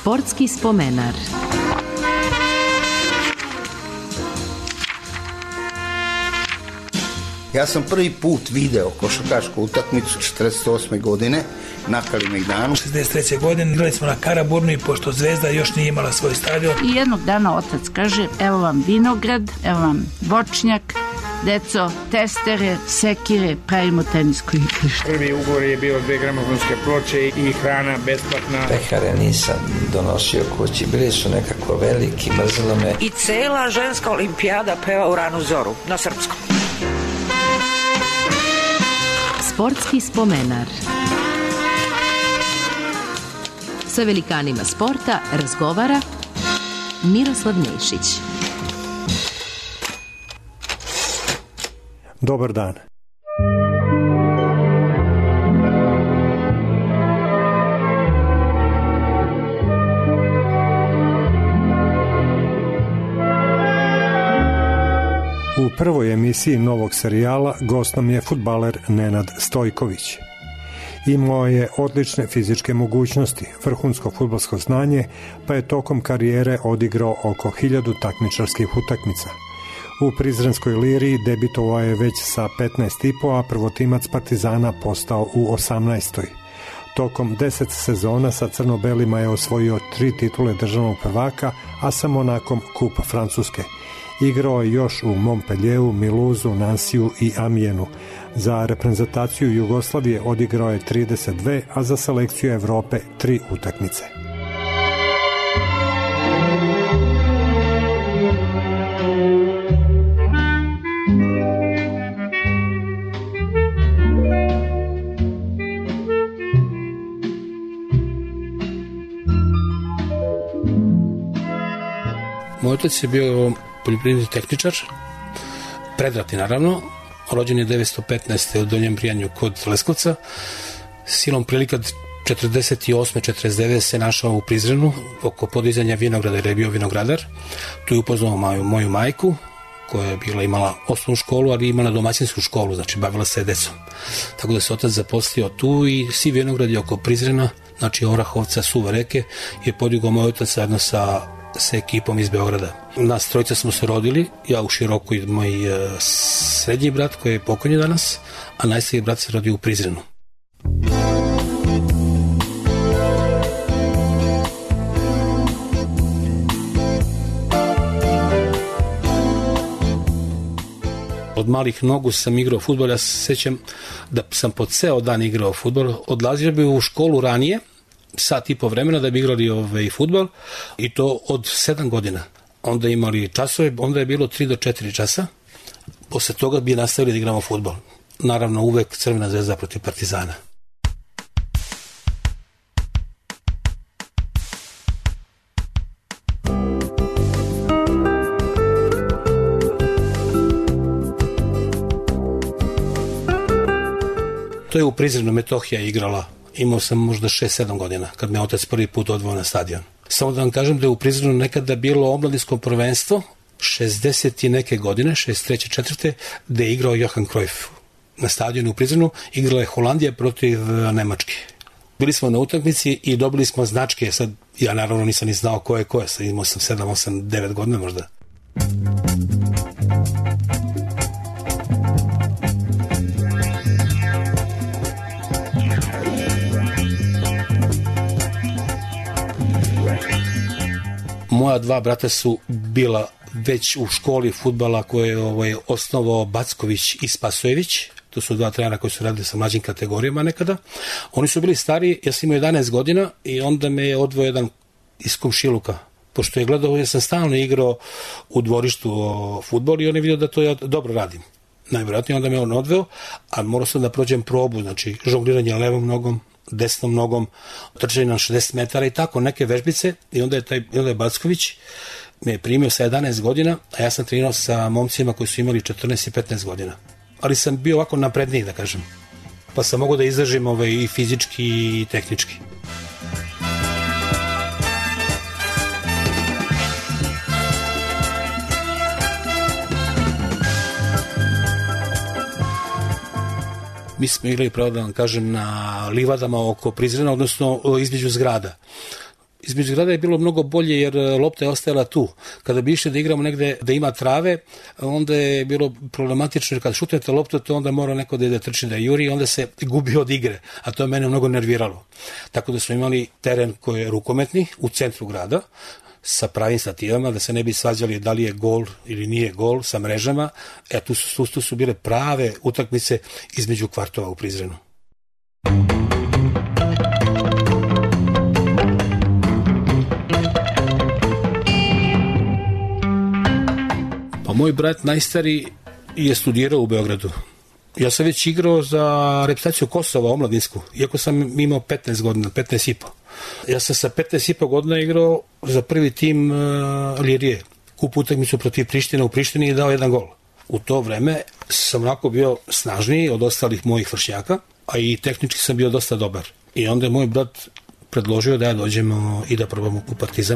Sportski spomenar. Ja sam prvi put video košarkašku utakmicu 48. godine na Kalemegdanu. 63. godine igrali smo na Karaburnu i pošto Zvezda još nije imala svoj stadion. I jednog dana otac kaže, evo vam vinograd, evo vam voćnjak, deco, testere, sekire, pravimo tenisko igrište. Prvi ugovor je bio 2 gramofonske ploče i hrana besplatna. Pehare nisam donosio kući, bili su nekako veliki, mrzelo me. I cela ženska olimpijada peva u ranu zoru, na srpskom. Sportski spomenar. Sa velikanima sporta razgovara Miroslav Nešić. Dobar dan. U prvoj emisiji novog serijala gost nam je fudbaler Nenad Stojković. Imao je odlične fizičke mogućnosti, vrhunsko fudbalsko znanje, pa je tokom karijere odigrao oko 1000 takmičarskih utakmica. U Prizrenskoj Liriji debitovao je već sa 15,5, a prvotimac Partizana postao u 18. Tokom 10 sezona sa crno-belima je osvojio 3 titule državnog prvaka, a sa Monakom kup Francuske. Igrao je još u Montpellieru, Miluzu, Nansiju i Amienu. Za reprezentaciju Jugoslavije odigrao je 32, a za selekciju Evrope 3 utakmice. Moj otac je bio poljoprivredni tehničar, predratni naravno, rođen je 1915. u Donjem Brijanju kod Leskovca. Silom prilika 48. 49. se našao u Prizrenu oko podizanja vinograda jer je bio vinogradar. Tu je upoznao moju majku koja je imala osnovnu školu, ali imala domaćinsku školu, znači bavila se decom. Tako da se otac zaposlio tu i svi vinogradi oko Prizrena, znači Orahovca, Suve reke, je podigao moj otac zajedno sa ekipom iz Beograda. Nas trojica smo se rodili, ja u Široku i moj srednji brat koji je pokojni danas, a najstariji brat se rodio u Prizrenu. Od malih nogu sam igrao fudbal, ja se sjećam da sam po ceo dan igrao fudbal, odlazio bi u školu ranije, sat i po vremena da bi igrali fudbal i to od 7 godina. Onda imali časove, onda je bilo 3 do 4 časa. Posle toga bi nastavili da igramo fudbal. Naravno uvek Crvena zvezda protiv Partizana. To je u Prizrenu Metohija igrala. Imao sam možda 6-7 godina kad me otac prvi put odveo na stadion. Samo da vam kažem da je u Prizrenu nekada bilo omladinsko prvenstvo 60 i neke godine, 63. 4. gde je igrao Johan Cruyff. Na stadionu u Prizrenu igrala je Holandija protiv Nemačke. Bili smo na utakmici i dobili smo značke. Sad ja naravno nisam ni znao ko je. Sad imao sam 7, 8, 9 godina možda. Moja 2 brata su bila već u školi fudbala koje je osnovao Backović i Spasojević. To su 2 trenera koji su radili sa mlađim kategorijama nekada. Oni su bili stariji, ja sam imao 11 godina i onda me je odveo jedan iz komšiluka. Pošto je gledao, ja sam stalno igrao u dvorištu fudbal i on je vidio da to ja dobro radim. Najvjerojatnije onda me on odveo, a morao sam da prođem probu, znači žongliranje levom nogom, desnom nogom, trčanje na 60 metara i tako, neke vežbice i onda je Backović me je primio sa 11 godina, a ja sam trenirao sa momcima koji su imali 14 i 15 godina. Ali sam bio ovako napredniji, da kažem. Pa sam mogao da izdržim i fizički i tehnički. Mi smo igrali, pravo da vam kažem, na livadama oko Prizrena, odnosno između zgrada. između grada je bilo mnogo bolje jer lopta je ostajala tu. Kada bi išli da igramo negde da ima trave, onda je bilo problematično jer kada šutnete loptu, to onda mora neko da trči da juri i onda se gubi od igre, a to je mene mnogo nerviralo. Tako da smo imali teren koji je rukometni u centru grada, sa pravim stativama, da se ne bi svađali da li je gol ili nije gol, sa mrežama. Tu su bile prave utakmice između kvartova u Prizrenu. Pa moj brat najstariji je studirao u Beogradu. Ja sam već igrao za reprezentaciju Kosova omladinsku, iako sam imao 15 godina, 15,5. Ja sam sa 15,5 godina igrao za prvi tim Lirije. Kup utakmicu protiv Prištine u Prištini i dao 1 gol. U to vreme sam onako bio snažniji od ostalih mojih vršnjaka, a i tehnički sam bio dosta dobar. I onda je moj brat predložio da ja dođemo i da probamo u Partizan.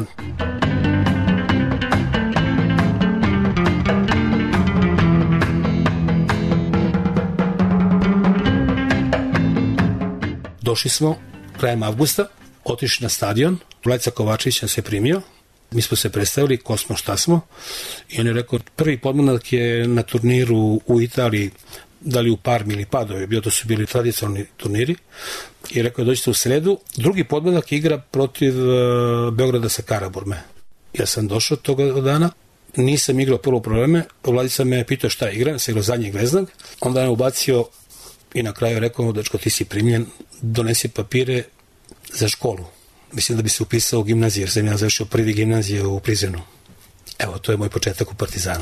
Došli smo krajem avgusta, otišli na stadion, Vladica Kovačević nas je primio, mi smo se predstavili ko smo, šta smo, i on je rekao, prvi podmladak je na turniru u Italiji, da li u Parmi ili Padovi, bio, to su bili tradicionalni turniri, i rekao, dođite u sredu, drugi podmladak igra protiv Beograda sa Karaburme. Ja sam došao toga dana, nisam igrao prvo probleme, Vladica me pitao šta igram, sam igrao zadnjeg veznog, onda je ubacio i na kraju rekao, dečko, ti si primljen, donesi papire za školu. Mislim da bi se upisao u gimnaziju, jer sam ja završio prvi gimnazije u Prizrenu. Evo, to je moj početak u Partizanu.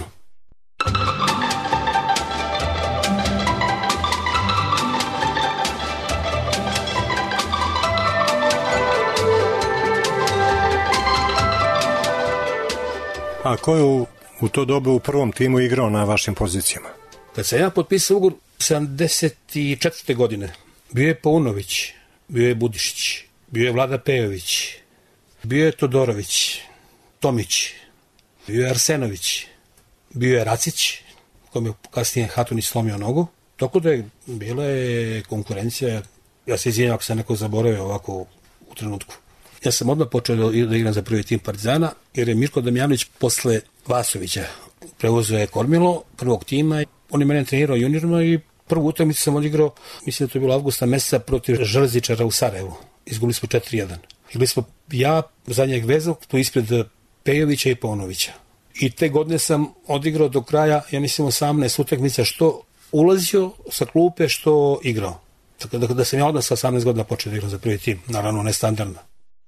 A ko je u to dobu u prvom timu igrao na vašim pozicijama? Kad sam ja potpisao ugovor 74. godine, bio je Paunović, bio je Budišić, bio je Vlada Pejović, bio je Todorović, Tomić, bio je Arsenović, bio je Racić, kome je kasnije Hatunić slomio nogu, tako da je bila je konkurencija. Ja se izvinjam ako sam neko zaboravio ovako u trenutku. Ja sam odmah počeo da igram za prvi tim Partizana, jer je Mirko Damjanović posle Vasovića preuzeo je kormilo prvog tima. On je mene trenirao juniorima i prvu utakmicu sam odigrao, mislim da to je bilo avgusta meseca, protiv Železničara u Sarajevu. Izgubili smo 4-1. Igrali smo ja, zadnjeg veznog, tu ispred Pejovića i Paunovića. I te godine sam odigrao do kraja, ja mislim, 18 utakmica, što ulazio sa klupe, što igrao. Tako da sam ja odmah sa 18 godina počeo da igram za prvi tim, naravno nestandardno.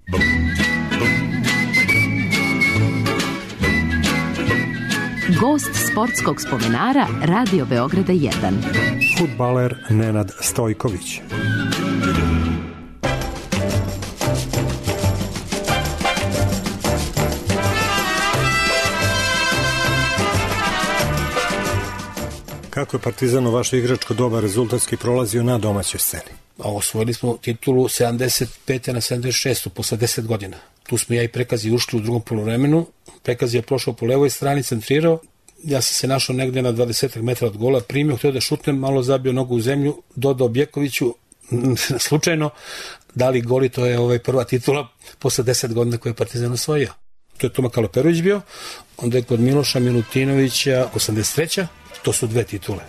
Gost sportskog spomenara Radio Beograda 1. Fudbaler Nenad Stojković. Kako je Partizan u vašoj igračko doba rezultatski prolazio na domaćoj sceni? Osvojili smo titulu 75. na 76. posle 10 godina. Tu smo ja i Prekazi ušli u drugom poluvremenu. Prekazi je prošao po levoj strani, centrirao. Ja sam se našao negde na 20 metra od gola, primio, htio da šutnem, malo zabio nogu u zemlju, dodao Bjekoviću, slučajno, dali goli, to je prva titula posle 10 godina koju je Partizan osvojio. To je Toma Kaloperović bio, onda je kod Miloša Milutinovića 83. To su 2 titule.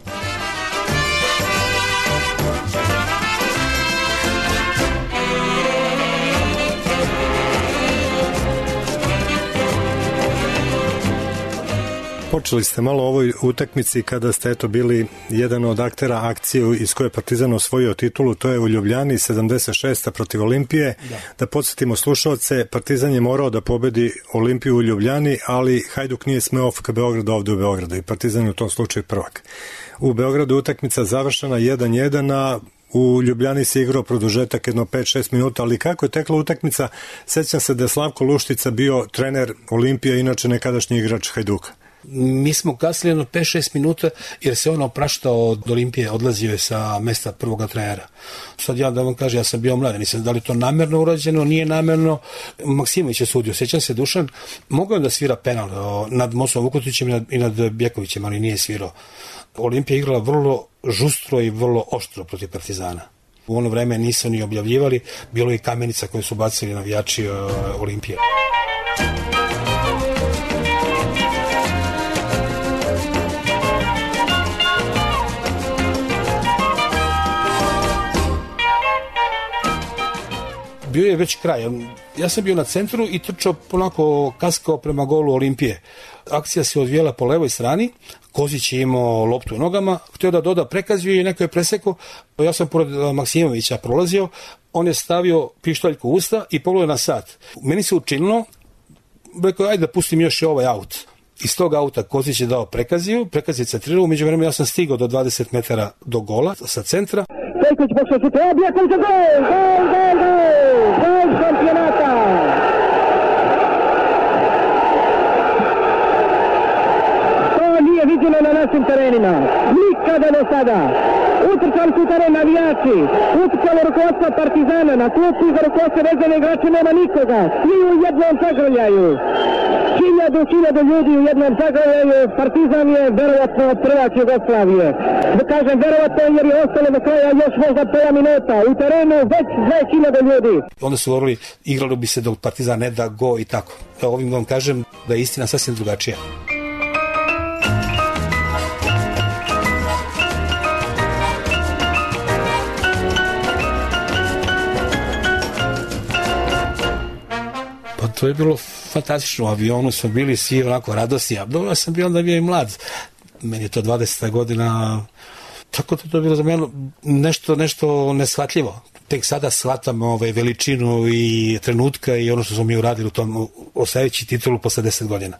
Počeli ste malo o ovoj utakmici kada ste bili jedan od aktera akcije iz koje je Partizan osvojio titulu, to je u Ljubljani 76. protiv Olimpije. Da podsjetimo slušalce, Partizan je morao da pobedi Olimpiju u Ljubljani, ali Hajduk nije smeo FK Beograd ovde u Beogradu i Partizan je u tom slučaju prvak. U Beogradu utakmica završena 1-1, a u Ljubljani se igrao produžetak jedno 5-6 minuta, ali kako je tekla utakmica, sećam se da je Slavko Luštica bio trener Olimpije, inače nekadašnji igrač Hajduka. Mi smo kasnili jedno 5-6 minuta jer se on opraštao od Olimpije, odlazio je sa mesta prvoga trenera. Sad ja da vam kažem, ja sam bio mlad, nisam da li to namerno urađeno, nije namerno. Maksimović je sudio, sjećam se Dušan, mogao je da svira penal nad Mosom Vukotićem i nad Bjekovićem, ali nije svirao. Olimpija igrala vrlo žustro i vrlo oštro protiv Partizana. U ono vreme nisu ni objavljivali, bilo je i kamenica koje su bacili navijači Olimpije. Bio je već kraj. Ja sam bio na centru i trčao onako kaskao prema golu Olimpije. Akcija se odvijela po levoj strani, Kozić je imao loptu u nogama, htio da doda prekazio i neko je presekao. Ja sam pored Maksimovića prolazio, on je stavio pištoljku u usta i pogledao na sat. Meni se učinilo, rekao, ajde da pustim još ovaj aut. Iz tog auta Kozić je dao prekaziju, prekaz je centrirao, umeđu vremenu ja sam stigao do 20 metara do gola sa centra. Pejković pokušao šut, objekon za gol šampionata. To nije viđeno na našim terenima, nikada do sada. Utrčali su teren navijači, utrčalo rukovodstvo Partizana, na klupi za rukovodstvo vezane igrače nema nikoga, svi u jednom zagrljaju. Hiljadu ljudi u jednom zagrljaju, Partizan je verovatno prvak Jugoslavije. Da kažem verovatno jer je ostalo do kraja još možda pola minuta, u terenu već 2000 ljudi. Onda su govorili, igralo bi se dok Partizan ne da go i tako. Evo ovim vam kažem da je istina sasvim drugačija. To je bilo fantastično, u avionu smo bili svi onako radosni, a dobro sam bio onda bio i mlad, meni je to 20. godina, tako da to je bilo za mene nešto neshvatljivo. Tek sada shvatam veličinu i trenutka i ono što smo mi uradili u tom, osvajajući titulu posle 10 godina.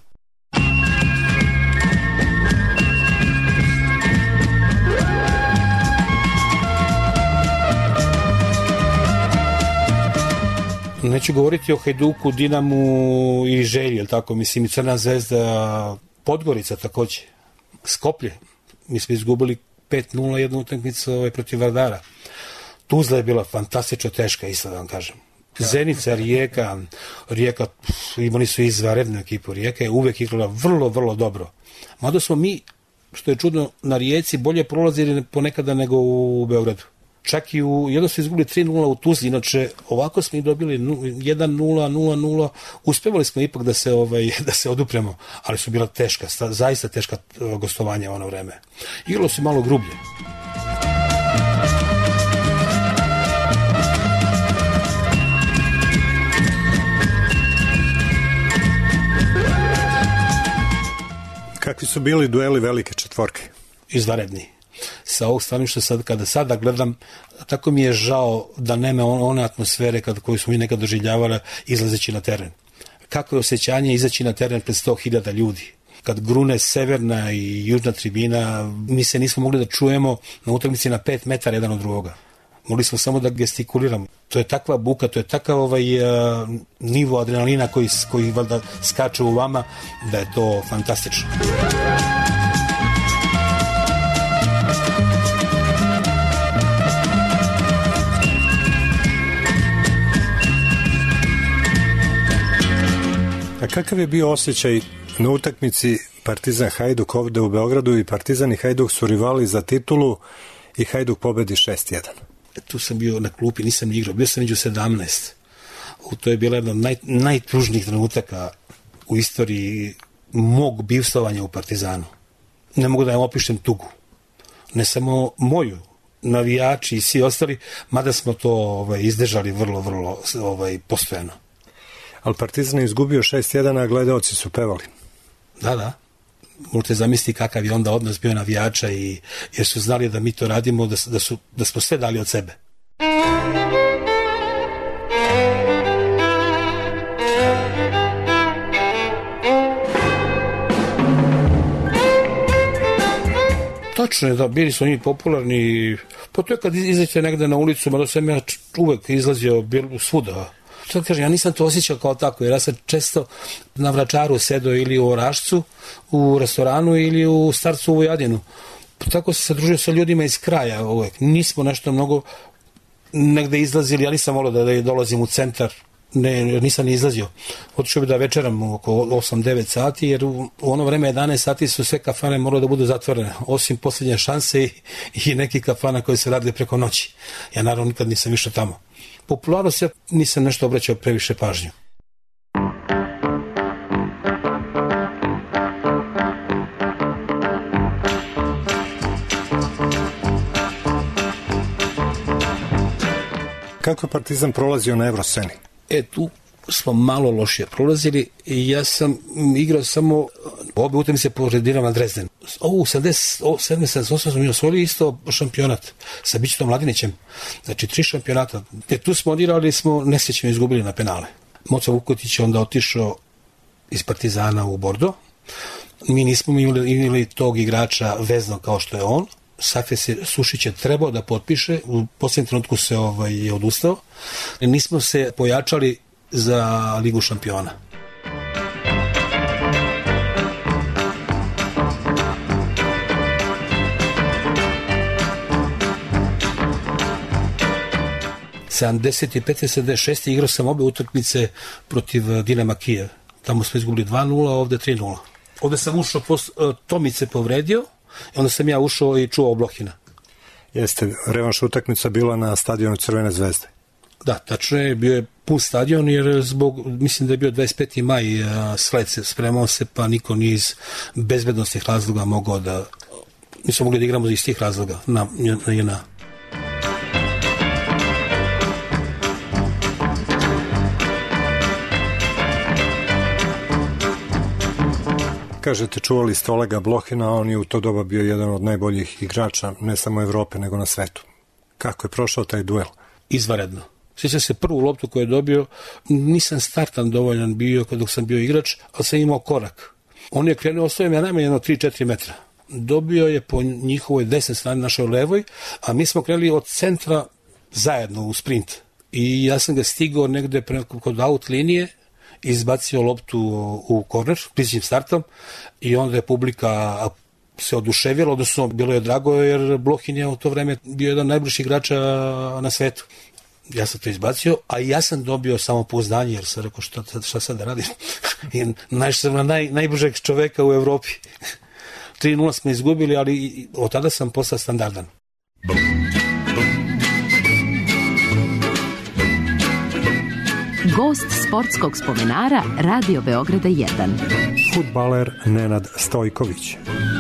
Neću govoriti o Hajduku, Dinamu i Želji, jel tako, mislim i Crna zvezda, Podgorica takođe, Skoplje, mi smo izgubili 5-0 jednu utakmicu protiv Vardara. Tuzla je bila fantastično teška, isto da vam kažem. Zenica, Rijeka, imali su izvanrednu ekipu, Rijeka je uvek igrala vrlo, vrlo dobro. Mada smo mi, što je čudno, na Rijeci bolje prolazili ponekada nego u Beogradu. Čak i jedno su izgubili 3-0 u Tuzli, inače ovako smo i dobili 1-0, 0-0, uspevali smo ipak da se odupremo, ali su bila teška, zaista teška gostovanja u ono vreme. Igralo se malo grublje. Kakvi su bili dueli velike četvorke? Izvanredni. Sa ovog stvarništa kada sada gledam, tako mi je žao da nema one atmosfere koju smo mi nekad doživljavali izlazeći na teren. Kako je osjećanje izaći na teren pred 100.000 ljudi? Kad grune severna i južna tribina, mi se nismo mogli da čujemo na utakmici na 5 metara jedan od drugoga. Mogli smo samo da gestikuliramo. To je takva buka, to je takav nivo adrenalina koji valjda skače u vama, da je to fantastično. A kakav je bio osjećaj na utakmici Partizan Hajduk ovde u Beogradu i Partizan i Hajduk su rivali za titulu i Hajduk pobedi 6-1? Tu sam bio na klupi, nisam igrao, bio sam među 17. To je bila jedna od najtužnijih trenutaka u istoriji mog bivstvovanja u Partizanu. Ne mogu da vam opišem tugu. Ne samo moju, navijači i svi ostali, mada smo to izdržali vrlo, vrlo postojano. Ali Partizan je izgubio 6-1, a gledaoci su pevali. Da. Možete zamisliti kakav je onda odnos bio navijača jer su znali da mi to radimo, da smo sve dali od sebe. Točno je da bili su oni popularni, pa to je kad izađete negde na ulicu, mada sam ja uvek izlazio svuda. Što kažem, ja nisam to osjećao kao tako, jer ja sam često na Vračaru sedao ili u Orašcu, u restoranu ili u Starcu u Vojadinu. Tako sam se družio sa ljudima iz kraja uvek. Nismo nešto mnogo negde izlazili, ja nisam volio da dolazim u centar. nisam ni izlazio. Otišao bi da večeram oko 8-9 sati, jer u ono vreme 11 sati su sve kafane morale da budu zatvorene, osim posljednje šanse i neki kafana koji se radili preko noći. Ja naravno nikad nisam išao tamo. Popularnost ja nisam nešto obraćao previše pažnju. Kako je Partizan prolazio na Evrosceni? Tu smo malo lošije prolazili i ja sam igrao samo obe utakmice po Dinamo Dresden. U 78 smo mi osvojili isto šampionat sa Bićetom Mladinićem. Znači 3 šampionata. Tu smo odigrali, smo nesrećno izgubili na penale. Moca Vukotić je onda otišao iz Partizana u Bordo. Mi nismo imali tog igrača vezno kao što je on. Safes Sušić je trebao da potpiše, u posljednjem trenutku se je odustao. Nismo se pojačali za Ligu šampiona. '75. 76. igrao sam obe utakmice protiv Dinama Kijev. Tamo smo izgubili 2-0, a ovde 3-0. Ovde sam ušao, Tomić se povredio, i onda sam ja ušao i čuvao Blohina. Jeste, revanš utakmica bila na stadionu Crvene zvezde. Da, tačno je, bio je pun stadion, jer mislim da je bio 25. maj sled se spremao se, pa niko ni iz bezbednostnih razloga mogao da, nismo mogli da igramo iz tih razloga na JNA. Kažete, čuvali ste Olega Blohina, a on je u to doba bio jedan od najboljih igrača, ne samo Evrope, nego na svetu. Kako je prošao taj duel? Izvanredno. Sjećam se prvu loptu koju je dobio, nisam startan dovoljan bio dok sam bio igrač, ali sam imao korak. On je krenuo, ostavio me najmanje 3-4 metra. Dobio je po njihovoj desnoj strani, našoj levoj, a mi smo krenuli od centra zajedno u sprint. I ja sam ga stigao negde kod out linije, izbacio loptu u korner, bližnjim startom, i onda je publika se oduševila, odnosno bilo je drago, jer Blohin je u to vreme bio jedan najbližih igrača na svetu. Ja sam to izbacio, a ja sam dobio samopouzdanje, jer sam rekao šta sad da radim. I naišao sam na najbržeg čoveka u Evropi. 3-0 smo izgubili, ali od tada sam postao standardan. Gost sportskog spomenara Radio Beograda 1. Fudbaler Nenad Stojković.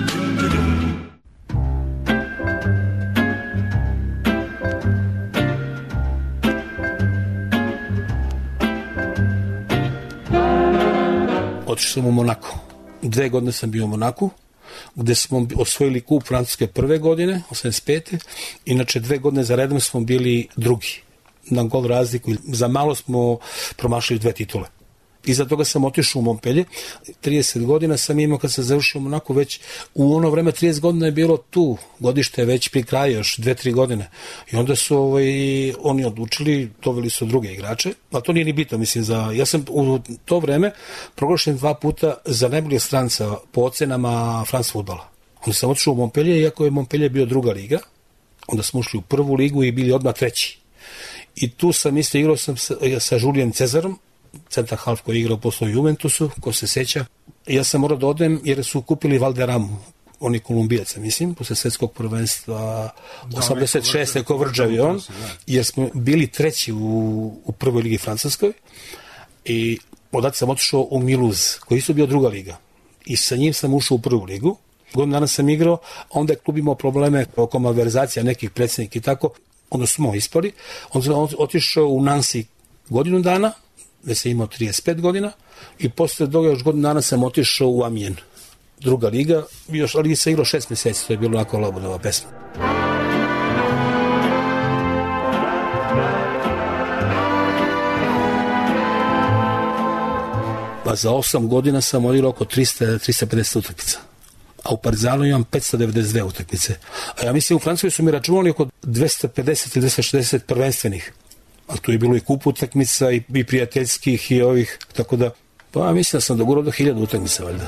Otišao sam u Monako. 2 godine sam bio u Monaku, gde smo osvojili kup Francuske prve godine, 85. Inače 2 godine za redom smo bili drugi. Na gol razliku. Za malo smo promašili 2 titule. Iza toga sam otišao u Montpellier. 30 godina sam imao kad sam završio u Monaku, već u ono vreme 30 godina je bilo tu. Godište je već pri kraju, još 2-3 godine. I onda su oni odlučili, doveli su druge igrače, a to nije ni bitno, mislim, ja sam u to vreme proglašen 2 puta za najboljeg stranca po ocenama France fudbala. Onda sam otišao u Montpellier, iako je Montpellier bio druga liga, onda smo ušli u prvu ligu i bili odmah 3. I tu sam isto igrao sa Julien Cezarom, centar half koji je igrao posle u Juventusu, ko se seća. Ja sam morao da odem jer su kupili Valderamu, oni Kolumbijaca, mislim, posle svetskog prvenstva 86. ko vrđavi on, jer smo bili 3. u prvoj ligi francuskoj i odatle sam otišao u Mulhouse, koji isto bio druga liga. I sa njim sam ušao u prvu ligu. Godinu dana sam igrao, a onda je klub imao probleme oko malverzacija nekih predsjednika i tako, onda smo ispali. Onda sam otišao u Nancy godinu dana, gde sam imao 35 godina, i posle toga još godinu dana sam otišao u Amiens, druga liga, ali sam igrao 6 meseci, to je bilo onako labudova pesma. Pa za 8 godina sam odigrao oko 350 utakmica. A u Partizanu imam 592 utakmice. A ja mislim u Francuskoj su mi računali oko 250 ili 260 prvenstvenih. A tu je bilo i kup utakmica i prijateljskih i ovih, tako da, pa ja mislim da sam dogurao do 1000 utakmica, valjda.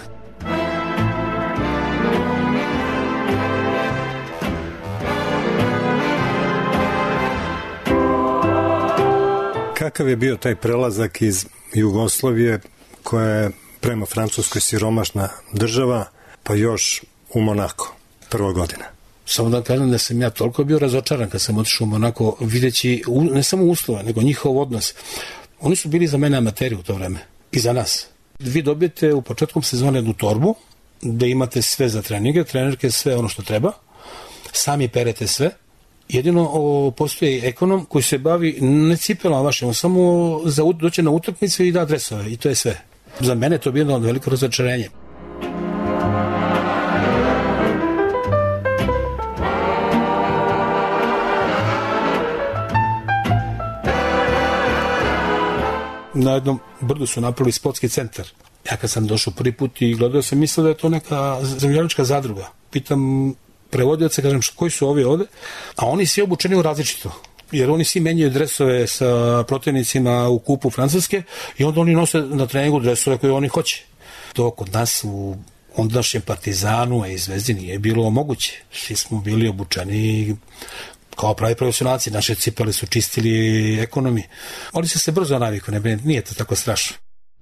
Kakav je bio taj prelazak iz Jugoslavije, koja je prema Francuskoj siromašna država, pa još u Monako, prva godina? Samo da kažem da sam ja toliko bio razočaran kad sam otišao u Monako, videći ne samo uslove, nego njihov odnos. Oni su bili za mene amateri u to vreme i za nas. Vi dobijete u početkom sezone jednu torbu gde imate sve za treninge, trenerke, sve ono što treba, sami perete sve. Jedino postoji ekonom koji se bavi ne cipelama vašim, samo za doći na utakmice i da dresove i to je sve. Za mene to je bilo veliko razočarenje. Na jednom brdu su napravili sportski centar. Ja kad sam došao prvi put i gledao sam, mislio da je to neka zemljoradnička zadruga. Pitam prevodioce, kažem, koji su ovi ovde? A oni svi obučeni u različito. Jer oni svi menjaju dresove sa protivnicima u kupu Francuske i onda oni nose na treningu dresove koje oni hoće. To kod nas u ondašnjem Partizanu i Zvezdini je bilo moguće. Svi smo bili obučeni kao pravi profesionalci. Naše cipele su čistili ekonomi. Ali se brzo navikao, nije to tako strašno.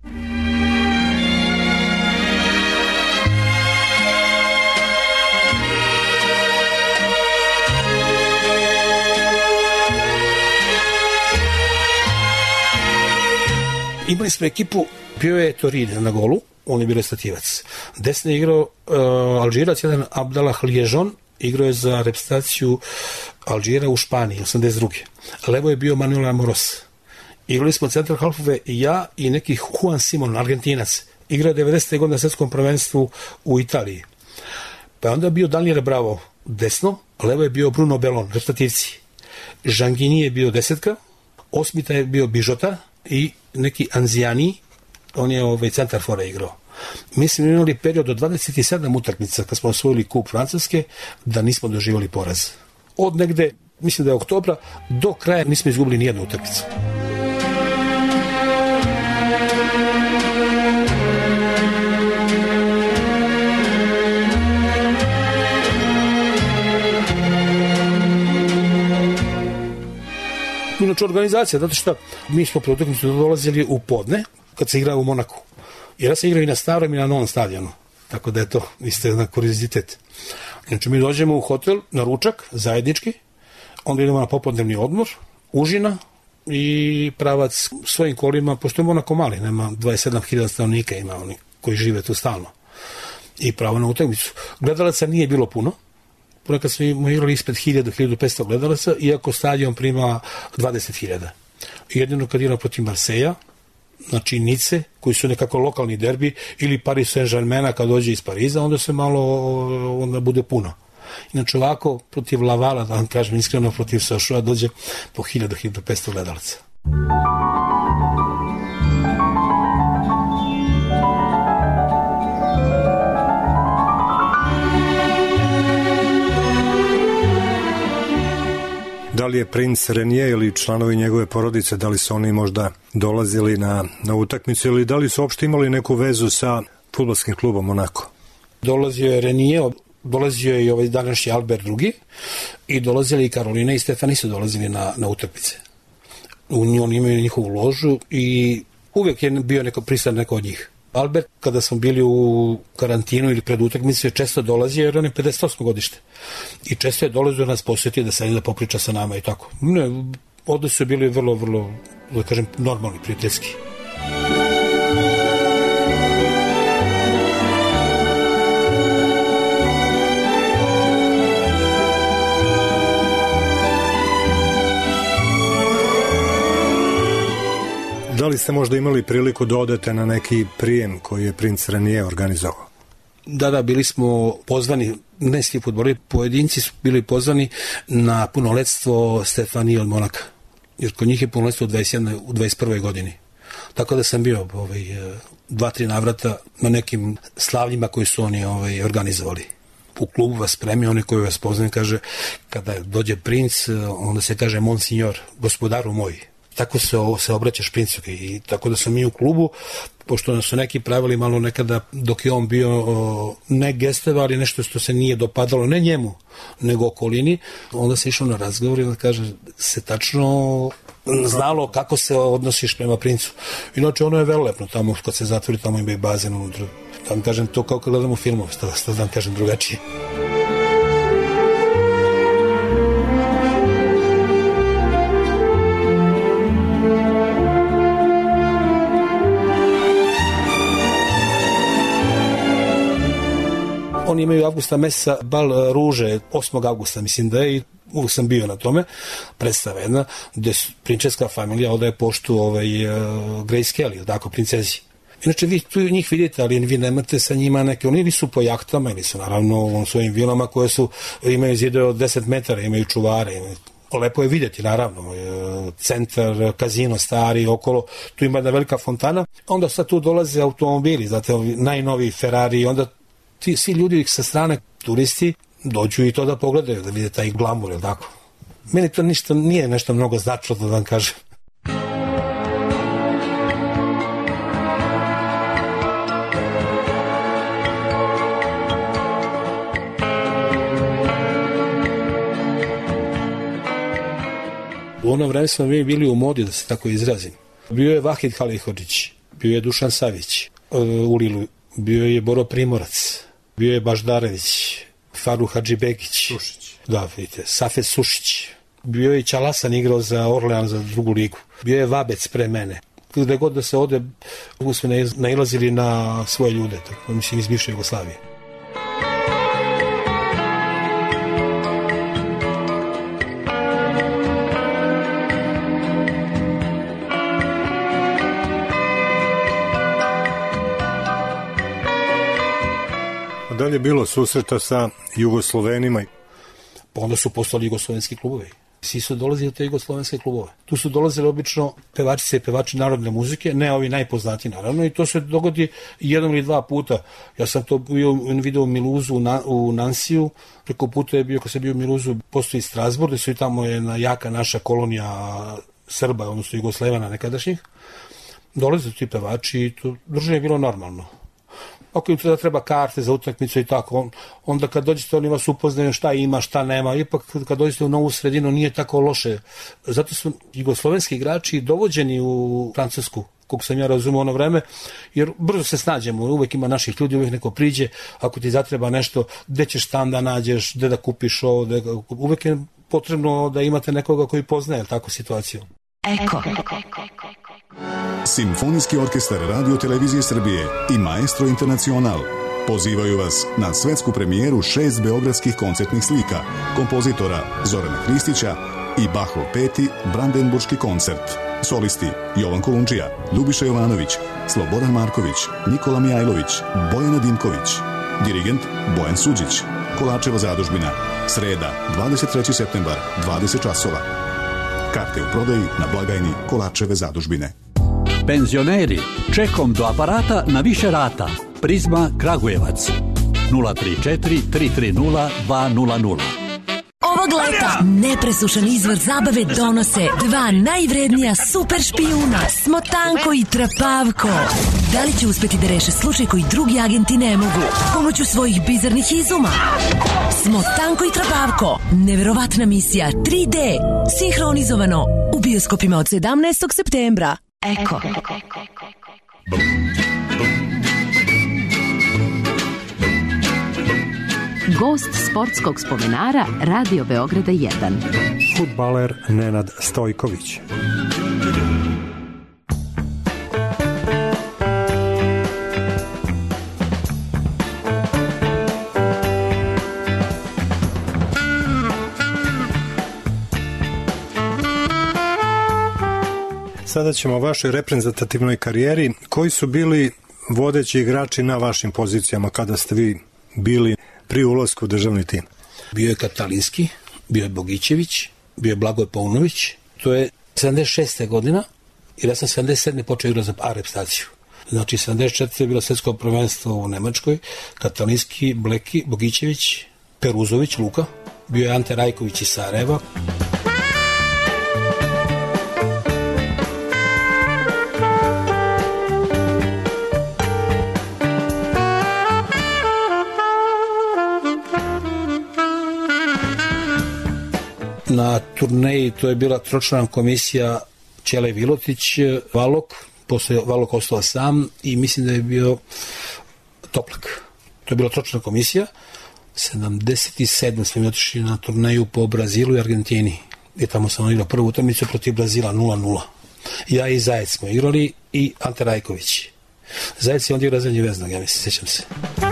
Imali smo ekipu, bio je Torino na golu, on je bio stativac. Desno je igrao Alžirac, jedan Abdallah Liježon, igrao je za reprezentaciju Alžira u Španiji, 82. Levo je bio Manuel Amoros. Igrali smo centar halfove i ja i neki Juan Simon, Argentinac. Igrao je 90. godine na svetskom prvenstvu u Italiji. Pa je onda bio Daniel Bravo desno, levo je bio Bruno Bellon, reprezentativci. Žangini je bio desetka, osmita je bio Bižota i neki Anziani, on je centar fora igrao. Mislim, imali period od 27 utakmica kad smo osvojili kup Francuske, da nismo doživjeli poraz. Od negde, mislim da je oktobra, do kraja nismo izgubili nijednu utakmicu. Inače organizacija, zato što mi smo pred utakmicu dolazili u podne, kad se igrao u Monaku. Jer ja sam igrao i na starom i na novom stadionu. Tako da je to isto jedna kuriozitet. Znači mi dođemo u hotel na ručak, zajednički, onda idemo na popodnevni odmor, užina i pravac svojim kolima, pošto je Monako mali, nema 27.000 stanovnika, ima oni koji žive tu stalno. I pravo na utakmicu. Gledalaca nije bilo puno. Ponekad smo igrali ispred 1000-1500 gledalaca, iako stadion prima 20.000. Jedino kad igramo protiv Marseja, znači Nice, koji su nekako lokalni derbi, ili Paris Saint-Germaina kad dođe iz Pariza, onda se malo onda bude puno. Inače ovako, protiv Lavala, da vam kažem iskreno, protiv Sochaux dođe po 1000-1500 gledalaca. Da li je princ Renier ili članovi njegove porodice, da li su oni možda dolazili na utakmicu ili da li su uopšte imali neku vezu sa fudbalskim klubom Monako? Dolazio je Renier, dolazio je i ovaj današnji Albert II i dolazili i Karolina i Stefani su dolazili na utakmice. Oni imaju njihovu ložu i uvek je bio pristan neko od njih. Albert, kada smo bili u karantinu ili pred utakmicu, je često dolazio jer on je 58. godište. I često je dolazio da nas posjeti, da sedi da popriča sa nama i tako. Ne, odnosi su bili vrlo, vrlo, da kažem, normalni, prijateljski. Da li ste možda imali priliku da odete na neki prijem koji je princ Renier organizovao? Da, bili smo pozvani, ne svi fudbaleri, pojedinci su bili pozvani na punoletstvo Stefani od Monaka. Jer kod njih je punoletstvo u 21. godini. Tako da sam bio 2-3 navrata na nekim slavljima koji su oni organizovali. U klubu vas premi, oni koji vas poznaju, kaže, kada dođe princ, onda se kaže Monsignor, gospodaru moj. tako se obraćaš princu. I tako da sam mi u klubu, pošto nas su neki pravili malo nekada dok je on bio ne gesteva, ali nešto što se nije dopadalo, ne njemu, nego okolini, onda se išao na razgovor i onda kaže se tačno znalo kako se odnosiš prema princu. Inače, ono je velelepno tamo, kad se zatvori, tamo ima i bazen unutra. Da vam kažem, to kao kad gledamo filmove, da vam kažem drugačije. Oni imaju avgusta meseca bal ruže, 8. avgusta mislim da je, i uvijek sam bio na tome, predstava jedna, gde prinčeska familija odaje poštu Grace Kelly, tako, princezi. Inače, vi tu njih vidite, ali vi nemate sa njima neke, oni su po jahtama ili su naravno u svojim vilama koje imaju zidove od 10 metara, imaju čuvare, lepo je vidjeti, naravno, centar, kazino stari, okolo, tu ima jedna velika fontana, onda sad tu dolaze automobili, znate, najnoviji Ferrari, onda svi ljudi sa strane, turisti, dođu i to da pogledaju, da vide taj glamur, ili tako. Meni to nije nešto mnogo značilo, da vam kažem. U ono vreme smo mi bili u modi, da se tako izrazim. Bio je Vahid Halihodžić, bio je Dušan Savić u Lilu, bio je Boro Primorac, bio je Baždarević, Faruk Hadžibegić, da, vidite, Safet Sušić, bio je Ćalasan, igrao za Orlean, za drugu ligu, bio je Vabec pre mene. Gde god da se ode, su nailazili na svoje ljude, tako, mislim, iz bivše Jugoslavije. Da li je bilo susreta sa Jugoslovenima? Pa onda su postali jugoslovenski klubovi. Svi su dolazili u te jugoslovenske klubove. Tu su dolazili obično pevačice i pevači narodne muzike, ne ovi najpoznatiji naravno, i to se dogodi jednom ili dva puta. Ja sam to vidio u Miluzu u Nansiju, preko puta je bio, kad sam bio u Miluzu, postoji Strasbourg, gde su i tamo jedna jaka naša kolonija Srba, odnosno Jugoslevana nekadašnjih. Dolaze ti pevači i to druženje je bilo normalno. Ako im treba karte za utakmicu i tako, onda kad dođete oni vas upoznaju šta ima, šta nema, ipak kad dođete u novu sredinu nije tako loše. Zato su jugoslovenski igrači dovođeni u Francusku, koliko sam ja razumio ono vreme, jer brzo se snađemo, uvek ima naših ljudi, uvek neko priđe, ako ti zatreba nešto, gde ćeš stan da nađeš, gde da kupiš ovo, uvek je potrebno da imate nekoga koji poznaje takvu situaciju. Eko. Simfonijski orkestar Radio Televizije Srbije i Maestro Internacional pozivaju vas na svetsku premijeru 6 beogradskih koncertnih slika kompozitora Zorana Hristića i Bachov 5. Brandenburški koncert. Solisti Jovan Kolundžija, Ljubiša Jovanović, Slobodan Marković, Nikola Mijajlović, Bojana Dimković. Dirigent Bojan Suđić. Kolačeva zadužbina. Sreda, 23. septembar, 20 časova. Karte u prodaji na blagajni Kolačeve zadužbine. Penzioneri, čekom do aparata na više rata. Prizma Kragujevac 034 330 200. Ovog leta nepresušan izvor zabave donose dva najvrednija super špijuna, Smotanko i Trapavko. Da li će uspeti da reše slučaj koji drugi agenti ne mogu? Pomoću svojih bizarnih izuma. Smotanko i Trapavko, neverovatna misija 3D, sinhronizovano u bioskopima od 17. septembra. Eko. Gost sportskog spomenara Radio Beograda 1. Fudbaler Nenad Stojković. Sada ćemo o vašoj reprezentativnoj karijeri. Koji su bili vodeći igrači na vašim pozicijama kada ste vi bili pri ulasku u državni tim? Bio je Katalinski, bio je Bogićević, bio je Blagoj Paunović. To je 76. godina, jer ja sam 77. počeo igrati za A reprezentaciju. Znači 74. je bilo svetsko prvenstvo u Nemačkoj, Katalinski, Bleki, Bogićević, Peruzović, Luka, bio je Ante Rajković iz Sarajeva. turneji, to je bila tročlana komisija Ćele Vilotić, Valok, posle Valok ostao sam i mislim da je bio Toplak. To je bila tročlana komisija. 77. smo mi otišli na turneju po Brazilu i Argentini. I tamo sam igrao prvu utakmicu protiv Brazila 0-0. Ja i Zajec smo igrali i Ante Rajković. Zajec je onda igrao zadnji veznog, ja mislim, sjećam se.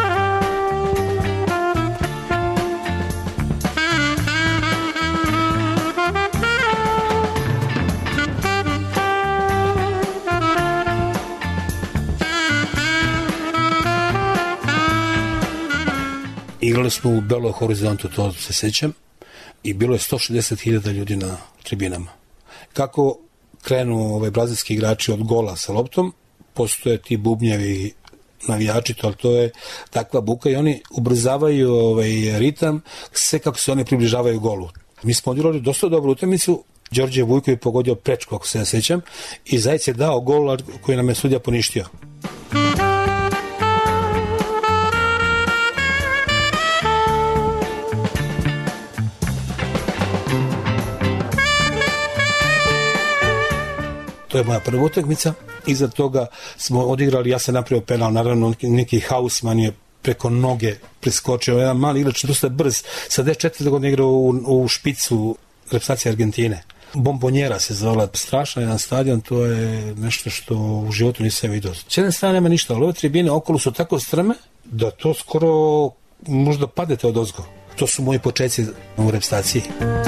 Igrali smo u Belo Horizontu, to se sećam, i bilo je 160.000 ljudi na tribinama. Kako krenu brazilski igrači od gola sa loptom, postoje ti bubnjevi navijači, ali to je takva buka i oni ubrzavaju ritam sve kako se oni približavaju golu. Mi smo odigrali dosta dobru utakmicu, Đorđe Vujko je pogodio prečku, ako se ja sećam, i Zajec je dao gol koji nam je sudija poništio. To je moja prva utakmica. Iza toga smo odigrali, ja sam napravio penal, naravno neki Hausman je preko noge preskočio, jedan mali igrač, dosta brz, sa 14 godine igrao u špicu reprezentacije Argentine. Bombonjera se zvala, strašan jedan stadion, to je nešto što u životu nisam vidio. S jedne strane nema ništa, ali ove tribine okolo su tako strme da to skoro možda padete od ozgo. To su moji početci u reprezentaciji.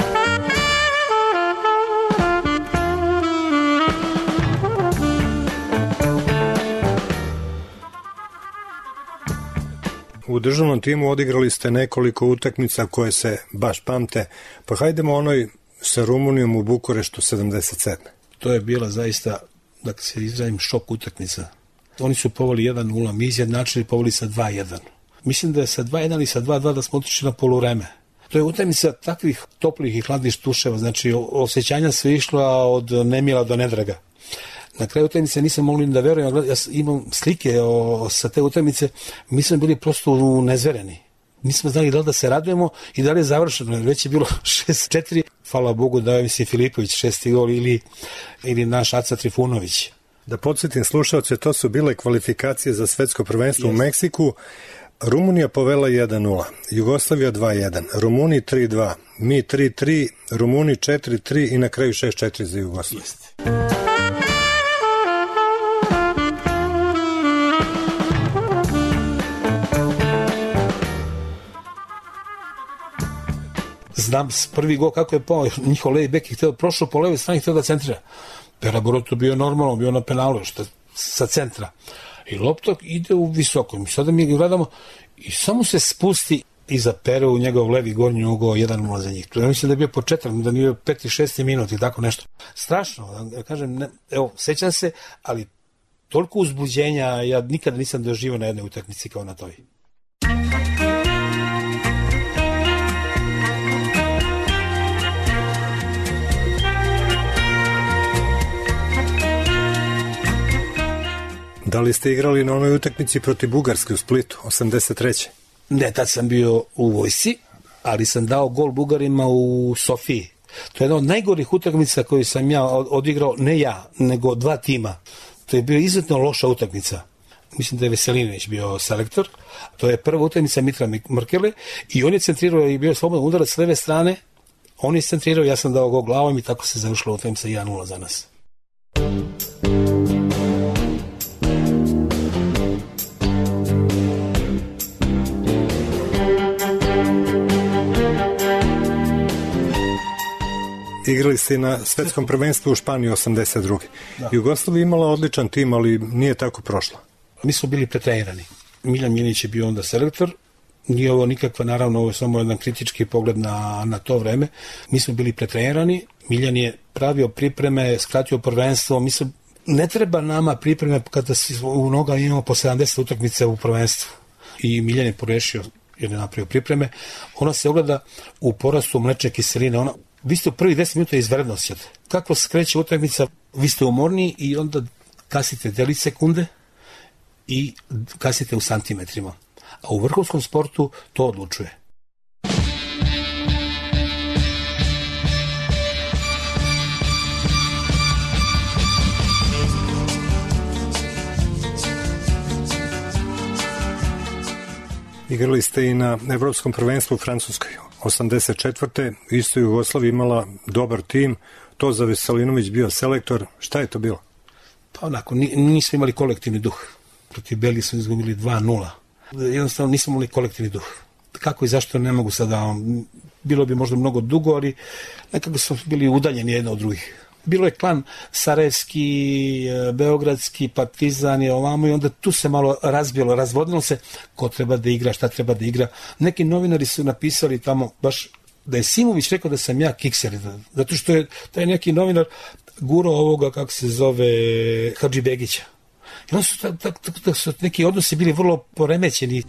U državnom timu odigrali ste nekoliko utakmica koje se baš pamte, pa hajdemo onoj sa Rumunijom u Bukureštu 77. To je bila zaista, da se izrazim, šok utakmica. Oni su poveli 1-0, mi izjednačili poveli sa 2-1. Mislim da je sa 2-1 ili sa 2-2 da smo otišli na poluvreme. To je utakmica takvih toplih i hladnih tuševa, znači osjećanja su išla od nemila do nedraga. Na kraju utakmice nisam mogli da verujem, ja imam slike sa te utakmice, mi smo bili prosto nezvereni. Nismo znali da se radujemo i da li je završeno, jer već je bilo 6-4, hvala Bogu da je mislim Filipović 6. gol ili naš Aca Trifunović. Da podsjetim slušalce, to su bile kvalifikacije za svetsko prvenstvo u Meksiku. Rumunija povela 1-0, Jugoslavija 2-1, Rumuni 3-2, mi 3-3, Rumuni 4-3 i na kraju 6-4 za Jugoslaviju. Znam prvi gol kako je pao, njihov levi bek je prošao po levoj strani, htio da centrira. Pera Boroto bio normalno, bio na penalu sa centra. I lopta ide u visoko. I sada mi gledamo i samo se spusti iza Pere u njegov levi gornji ugao 1-0 za njih. Ja mislim da je bio početak, da nije 5. i 6. minut i tako nešto. Strašno, ja kažem, evo, sećam se, ali toliko uzbuđenja ja nikada nisam doživio na jednoj utakmici kao na toj. Da li ste igrali na onoj utakmici protiv Bugarske u Splitu, 83. Ne, tad sam bio u vojsci, ali sam dao gol Bugarima u Sofiji. To je jedna od najgorih utakmica koju sam ja odigrao, ne ja, nego 2 tima. To je bio izuzetno loša utakmica. Mislim da je Veselinović bio selektor. To je prva utakmica Mitra Mrkele i on je centrirao i bio slobodan udarac s leve strane. On je centrirao, ja sam dao gol glavom i tako se završila utakmica 1-0 za nas. Igrali ste na svetskom prvenstvu u Španiji 82. Da. Jugoslavija imala odličan tim, ali nije tako prošla. Mi smo bili pretrenirani. Miljan Minić je bio onda selektor. Nije ovo nikakva, naravno, ovo je samo jedan kritički pogled na to vreme. Mi smo bili pretrenirani. Miljan je pravio pripreme, skratio prvenstvo. Mislim, ne treba nama pripreme kada u noga imamo po 70 utakmice u prvenstvu. I Miljan je porešio jer je napravio pripreme. Ona se ogleda u porastu mlečne kiseline. Vi ste u prvih 10 minuta izvredno osjete. Kako skreće utakmica, vi ste umorni i onda kasite delić sekunde i kasite u santimetrima. A u vrhunskom sportu to odlučuje. Igrali ste i na Evropskom prvenstvu u Francuskoj. 84. isto Jugoslavija imala dobar tim, Toza Veselinović bio selektor. Šta je to bilo? Pa onako, nismo imali kolektivni duh. Protiv Belgije smo izgubili 2-0. Jednostavno nismo imali kolektivni duh. Kako i zašto ne mogu sada, bilo bi možda mnogo dugo, ali nekako smo bili udaljeni jedno od drugih. Bilo je klan Sarajevski, Beogradski, Partizan je ovamo i onda tu se malo razbilo, razvodnilo se ko treba da igra, šta treba da igra. Neki novinari su napisali tamo baš da je Simović rekao da sam ja kikser, zato što je taj neki novinar gurao ovoga, kako se zove, Hadžibegića. I onda su neki odnosi bili vrlo poremećeni.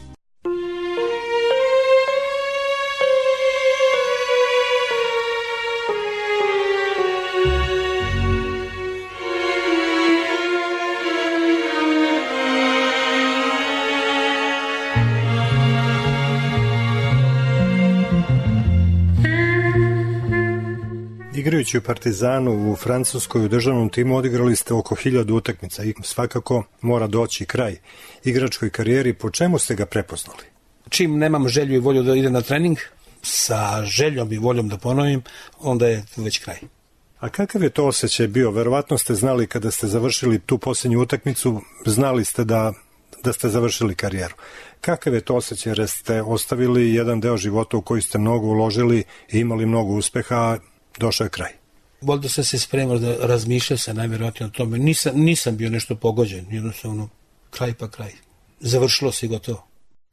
Igrajući u Partizanu u Francuskoj u državnom timu odigrali ste oko 1000 utakmica i svakako mora doći kraj igračkoj karijeri. Po čemu ste ga prepoznali? Čim nemam želju i volju da idem na trening, sa željom i voljom da ponovim, onda je već kraj. A kakav je to osjećaj bio? Verovatno ste znali kada ste završili tu posljednju utakmicu, znali ste da ste završili karijeru. Kakav je to osjećaj jer ste ostavili jedan deo života u koji ste mnogo uložili i imali mnogo uspeha, a došao je kraj? Voljda sam se spremao da razmišljam se najvjerojatnije o tome. Nisam bio nešto pogođen, jednostavno kraj pa kraj. Završilo se i gotovo.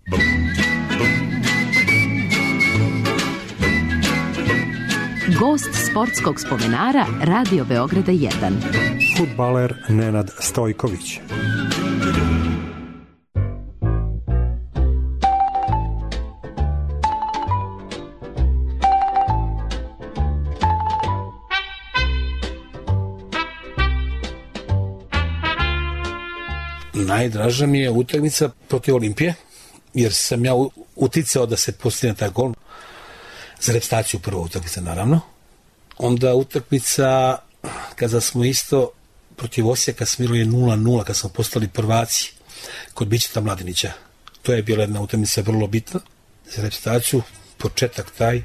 Gost sportskog spomenara Radio Beograda 1. Fudbaler Nenad Stojković. Najdraža mi je utakmica protiv Olimpije, jer sam ja uticao da se postigne taj gol. Za reprezentaciju prva utakmica, naravno. Onda utakmica kada smo isto protiv Osijeka smirili 0-0, kada smo postali prvaci kod Bićeta Mladinića. To je bila jedna utakmica vrlo bitna za reprezentaciju, početak taj.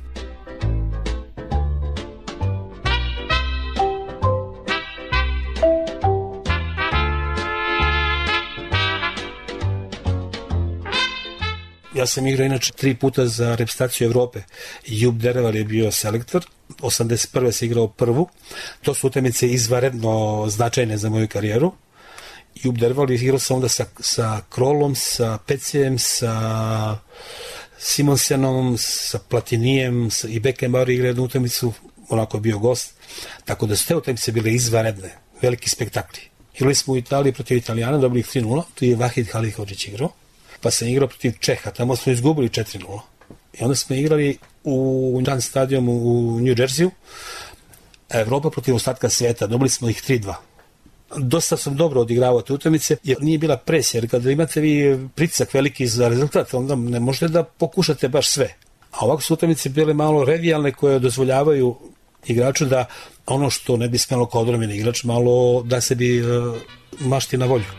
Ja sam igrao inače 3 puta za reprezentaciju Evrope. Jub Dereval je bio selektor, 81. se igrao prvu. To su utakmice izvanredno značajne za moju karijeru. Jub Dereval je igrao sam onda sa Krolom, sa Pecijem, sa Simonsenom, sa Platinijem i Beckenbauer igrao jednu utakmicu, onako je bio gost. Tako da su te utakmice bile izvanredne, veliki spektakli. Igrali smo u Italiji protiv Italijana, dobili 3-0, tu je Vahid Halihođić igrao. Pa sam igrao protiv Čeha, tamo smo izgubili 4-0. I onda smo igrali u Giant stadionu u New Jersey-u, Evropa protiv ostatka svijeta, dobili smo ih 3-2. Dosta sam dobro odigravao te utakmice, jer nije bila presija, jer kada imate vi pritisak veliki za rezultat, onda ne možete da pokušate baš sve. A ovako su utakmice bile malo revijalne koje dozvoljavaju igraču da ono što ne bi smelo kao odromljeni igrač, malo da se bi mašti na volju.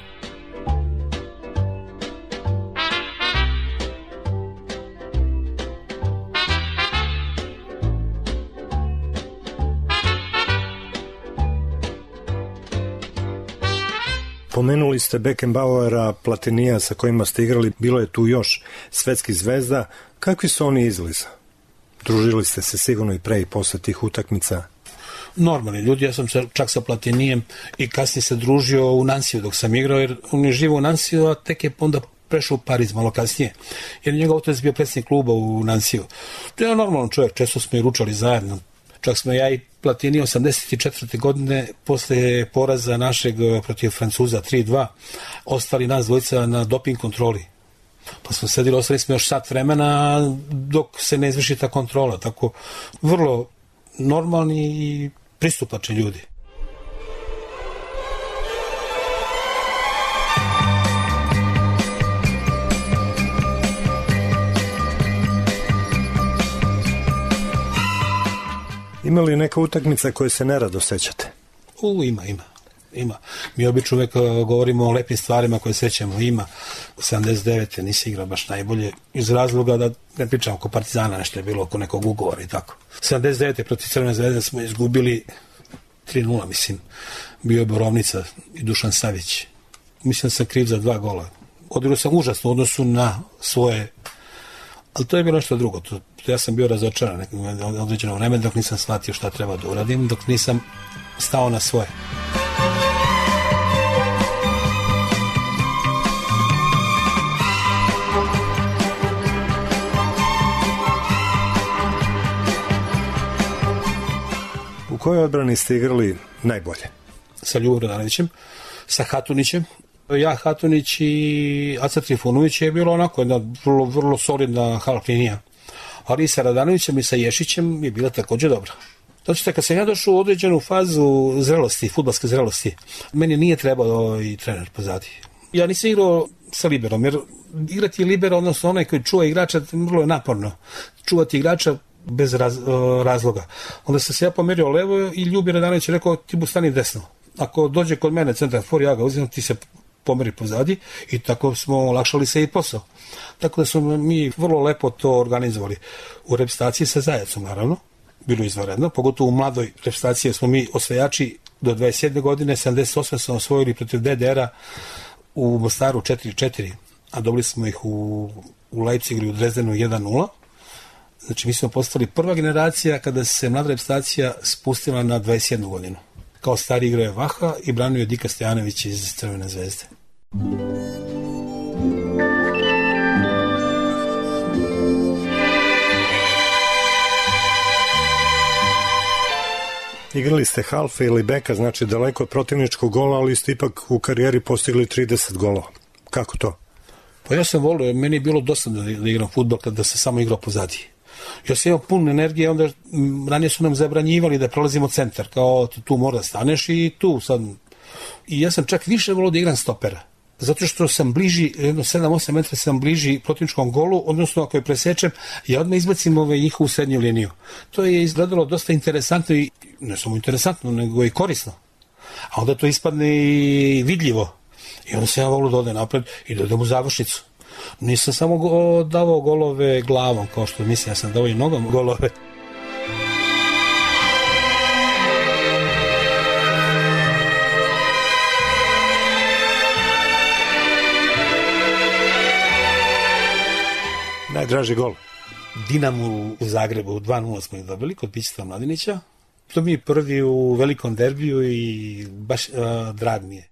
Pomenuli ste Beckenbauera, Platinija sa kojima ste igrali, bilo je tu još svetskih zvezda. Kakvi su oni izliza? Družili ste se sigurno i pre i posle tih utakmica? Normalni ljudi, ja sam čak sa Platinijem i kasnije se družio u Nansiju dok sam igrao, jer on je živo u Nansiju, a tek je onda prešao u Pariz malo kasnije, jer njegov otac bio predsjednik kluba u Nansiju. To je normalan čovjek, često smo i ručali zajedno. Čak smo ja i Platini 84. godine posle poraza našeg protiv Francuza 3-2 ostali nas dvojica na doping kontroli. Pa smo sedili, ostali smo još sat vremena dok se ne izvrši ta kontrola. Tako vrlo normalni i pristupačni ljudi. Ima li neka utakmica koje se nerado sećate? Ima. Ima. Mi obično uvek govorimo o lepim stvarima koje sećamo. Ima. 79. nisi igrao baš najbolje iz razloga da ne pričam oko Partizana, nešto je bilo oko nekog ugovora i tako. 79. protiv Crvene zvezde smo izgubili 3-0, mislim. Bio je Borovnica i Dušan Savić. Mislim da sam kriv za 2 gola. Odigrao sam užasno u odnosu na svoje, ali to je bilo nešto drugo. Ja sam bio razočaran određeno vreme dok nisam shvatio šta treba da uradim, dok nisam stao na svoje. U kojoj odbrani ste igrali najbolje? Sa Ljubom Radanovićem, sa Hatunićem. Ja, Hatunić i Aca Trifunović je bilo onako jedna vrlo solidna half linija. Ali i sa Radanovićem i sa Ješićem je bila također dobra. Znači, kad sam ja došao u određenu fazu zrelosti, fudbalske zrelosti, meni nije trebao i trener pozadi. Ja nisam igrao sa liberom, jer igrati libero, odnosno onaj koji čuva igrača, vrlo je naporno. Čuvati igrača bez razloga. Onda sam se ja pomerio levo i Ljubi Radanović je rekao, ti bu stani desno. Ako dođe kod mene centar for, ja ga uzimam, ti se pomeri pozadi i tako smo olakšali se i posao. Tako da smo mi vrlo lepo to organizovali. U reprezentaciji sa Zajacom, naravno, bilo izvanredno, pogotovo u mladoj reprezentaciji smo mi osvajači do 27. godine, 78. smo osvojili protiv DDR-a u Mostaru 4-4, a dobili smo ih u Leipzigu i u Drezdenu 1-0. Znači, mi smo postali prva generacija kada se mlada reprezentacija spustila na 21 godinu. Kao stari igrao je Vaha i branio je Dika Stojanović iz Crvene zvezde. Igrali ste halfa ili beka, znači daleko od protivničkog gola, ali ste ipak u karijeri postigli 30 golova. Kako to? Pa ja sam volio, meni je bilo dosta da igram fudbal kada se samo igrao pozadi. Ja sam imao pun energije, onda ranije su nam zabranjivali da prolazimo centar, kao tu mora da staneš i tu sad. I ja sam čak više volio da igram stopera, zato što sam bliži, jedno 7-8 metra sam bliži protivničkom golu, odnosno ako je presečem, ja odmah izbacim njihovu srednju liniju. To je izgledalo dosta interesantno i ne samo interesantno, nego i korisno. A onda to ispadne i vidljivo. I onda sam ja volio da ode napred i da odem u završnicu. Nisam samo davao golove glavom, kao što mislim, ja sam davao i nogom golove. Najdraži gol? Dinamo u Zagrebu, 2-0 smo ih dobili kod Pićita Mladinića. To mi je prvi u velikom derbiju i baš drag mi je.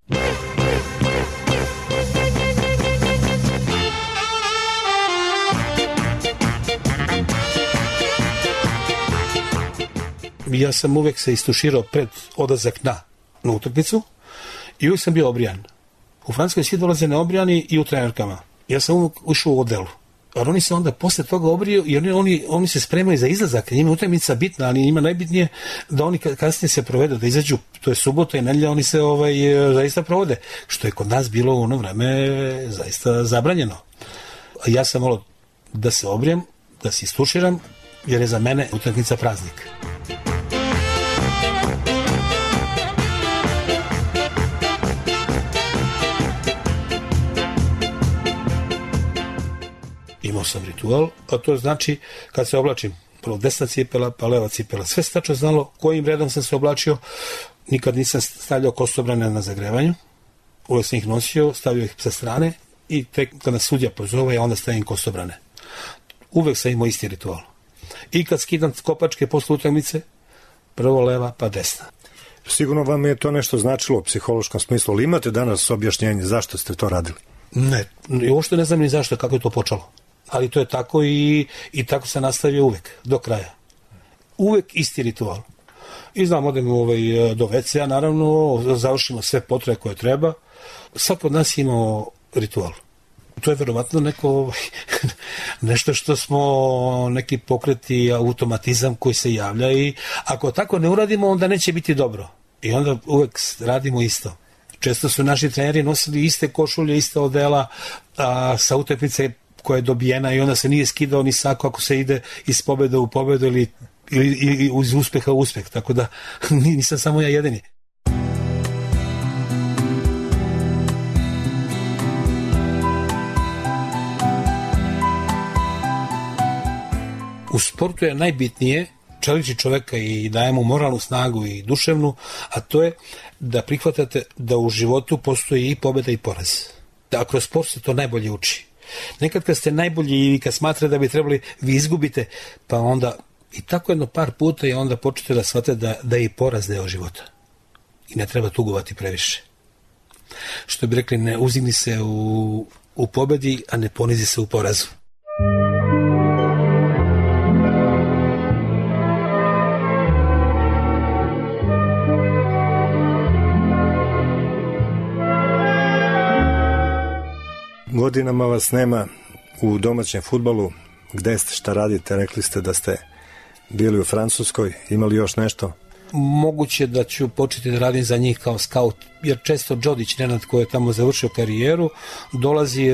Ja sam uvek se istuširao pred odlazak na utakmicu i uvek sam bio obrijan. U Francuskoj svi dolaze neobrijani i u trenerkama. Ja sam uvek ušao u odelu. Ali oni se onda posle toga obriju i oni se spremaju za izlazak. Njima je utakmica bitna, ali njima najbitnije da oni kasnije se provedu, da izađu, to je subota i nedelja, oni se zaista provode. Što je kod nas bilo u ono vreme zaista zabranjeno. Ja sam volio da se obrijem, da se istuširam, jer je za mene utakmica praznik. Imao sam ritual, a to znači kad se oblačim, prvo desna cipela, pa leva cipela, sve se tačno znalo kojim redom sam se oblačio, nikad nisam stavljao kostobrane na zagrevanju, uvijek sam ih nosio, stavio ih sa strane i tek kada sudija pozove, ja onda stavim kostobrane. Uvijek sam imao isti ritual. I kad skidam kopačke posle utakmice, prvo leva, pa desna. Sigurno vam je to nešto značilo u psihološkom smislu, ali imate danas objašnjenje zašto ste to radili? Ne, uopšte ne znam ni zašto, kako je to počelo. Ali to je tako i tako se nastavio uvek, do kraja. Uvek isti ritual. I znam, odemo do WC-a, naravno, završimo sve potrebe koje treba. Svako od nas imao ritual. To je verovatno nešto što smo neki pokreti, automatizam koji se javlja i ako tako ne uradimo, onda neće biti dobro. I onda uvek radimo isto. Često su naši treneri nosili iste košulje, iste odela sa utakmice koja je dobijena i onda se nije skidao ni sako ako se ide iz pobjede u pobjedu ili iz uspeha u uspeh. Tako da nisam samo ja jedini. sportu je najbitnije čeliči čoveka i daje mu moralnu snagu i duševnu, a to je da prihvatate da u životu postoji i pobjeda i poraz. A kroz sport se to najbolje uči. Nekad kad ste najbolji i kad smatrate da bi trebali, vi izgubite, pa onda i tako jedno par puta i onda počnete da shvatite da je i poraz deo života. I ne treba tugovati previše. Što bi rekli, ne uzdigni se u pobjedi, a ne ponizi se u porazu. Godinama vas nema u domaćem fudbalu. Gde ste, šta radite? Rekli ste da ste bili u Francuskoj, imali još nešto? Moguće da ću početi da radim za njih kao skaut, jer često Đodić Nenad, koji je tamo završio karijeru, dolazi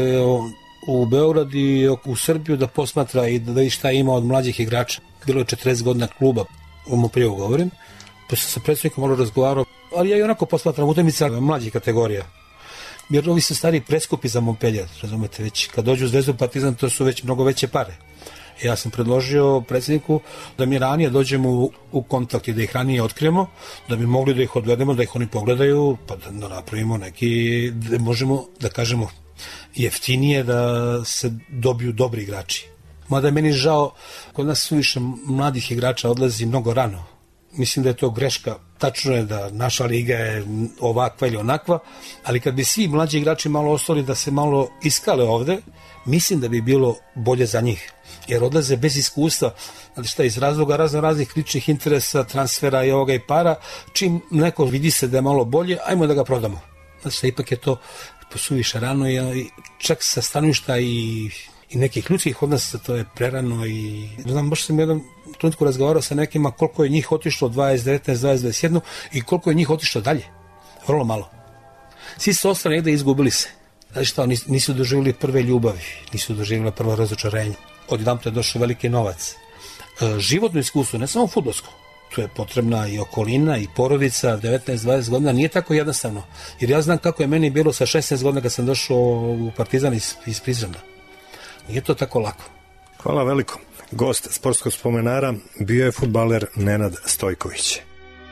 u Beograd i u Srbiju da posmatra i da vidi šta ima od mlađih igrača. Bilo je 40 godina kluba, prije govorim, pa sam sa predsjednikom malo razgovarao, ali ja i onako posmatram utakmice mlađih kategorija. Jer ovi su stari preskupi za Montpellier, razumete, već kad dođu u Zvezdu, Partizan, to su već mnogo veće pare. Ja sam predložio predsjedniku da mi ranije dođemo u kontakt i da ih ranije otkrijemo, da bi mogli da ih odvedemo, da ih oni pogledaju, pa da napravimo neki, da možemo da kažemo jeftinije, da se dobiju dobri igrači. Mada je meni žao, kod nas suviše mladih igrača odlazi mnogo rano. Mislim da je to greška. Tačno je da naša liga je ovakva ili onakva, ali kad bi svi mlađi igrači malo ostali da se malo iskale ovde, mislim da bi bilo bolje za njih. Jer odlaze bez iskustva, znači šta, iz razloga raznih ličnih interesa, transfera i ovoga i para, čim neko vidi se da je malo bolje, ajmo da ga prodamo. Znači, ipak je to suviše rano i čak sa stanovišta i nekih ljudskih odnosa, to je prerano i ne znam, baš sam jedan trenutku razgovarao sa nekima koliko je njih otišlo 20, 19, 20, 21 i koliko je njih otišlo dalje. Vrlo malo. Svi su ostali negde i izgubili se. Znači šta, nisu doživjeli prve ljubavi, nisu doživjeli prvo razočarenje. Odjedanput je došao veliki novac. Životno iskustvo, ne samo fudbalsko, tu je potrebna i okolina i porodica, 19-20 godina, nije tako jednostavno. Jer ja znam kako je meni bilo sa 16 godina kad sam došao u Partizan iz Prizrena. Nije to tako lako. Hvala veliko. Gost sportskog spomenara bio je fudbaler Nenad Stojković.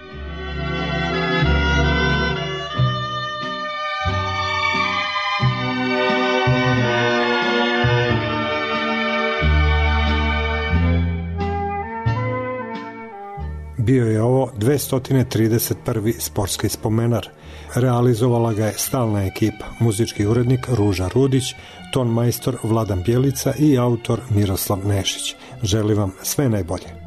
Bio je ovo 231. sportski spomenar. Realizovala ga je stalna ekipa, muzički urednik Ruža Rudić, ton majstor Vladan Bjelica i autor Miroslav Nešić. Želim vam sve najbolje.